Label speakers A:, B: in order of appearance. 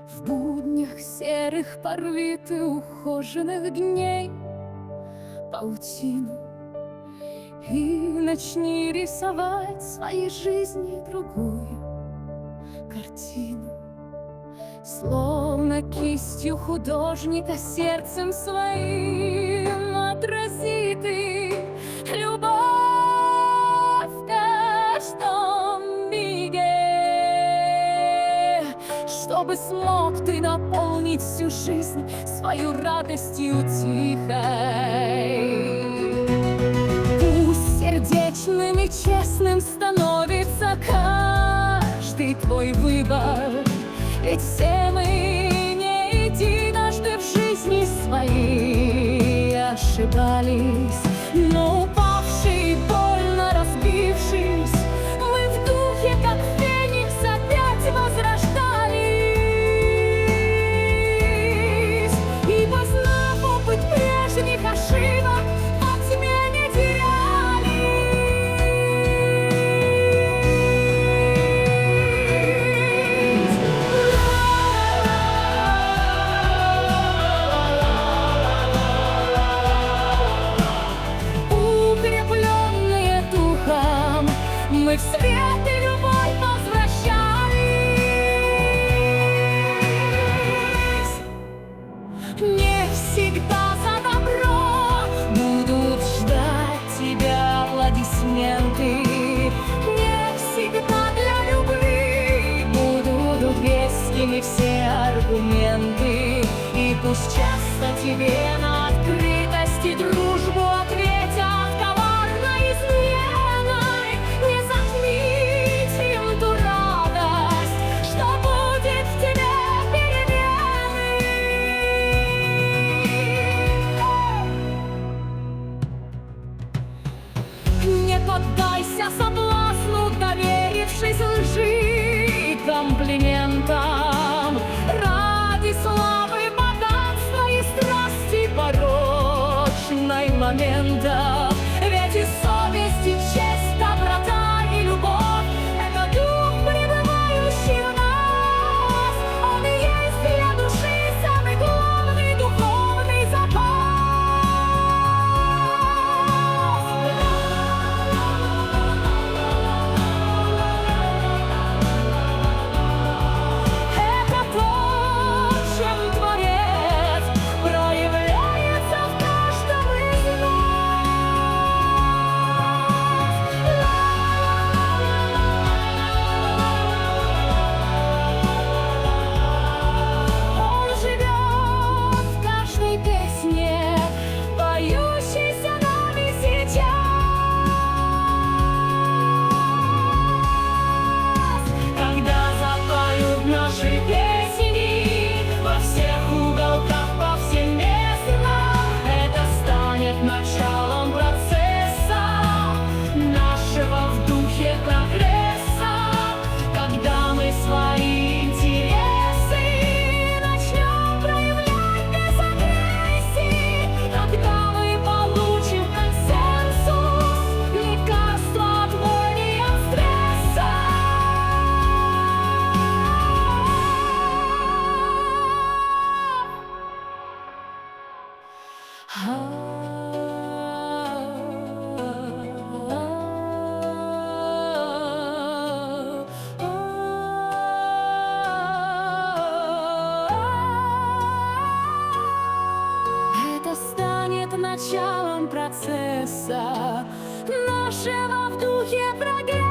A: В буднях серых порви ты ухоженных дней паутину и начни рисовать своей жизни другую картину. Словно кистью художника сердцем своим отрази ты любовь в каждом миге, чтобы смог ты наполнить всю жизнь свою радостью тихой. Пусть сердечным и честным становится каждый твой выбор, ведь все мы не единожды в жизни своей ошибались, но упавшие и больно разбившись, мы в духе, как феникс, опять возрождались. И познав опыт прежних ошибок, во тьме не терялись. Укрепленные духом, мы в свет и любовь возвращались. Не всегда за добро будут ждать тебя аплодисменты, не всегда для любви будут вескими все аргументы. И пусть часто тебе на открытость и дружбу ответят коварной изменой, не затмить им ту радость, что будет в тебе перемены. Не поддайся соблазну, доверившись лжи и комплиментам. Ради славы, богатства и страсти порочной момента. Ведь и совесть, и честь, доброта и любовь — это дух, пребывающий в нас. Он и есть для души самый главный духовный Это то, чем Творец проявляется в каждом из нас. Он живет в каждой песне, поющейся нами сейчас. Когда запоют наши песни во всех уголках повсеместно, это станет началом процесса нашего в духе прогресса. Когда мы свои интересы начнем проявлять без агрессии, тогда мы получим консенсус, лекарство от боли и от стресса. Это станет началом процесса нашего в духе прогресса.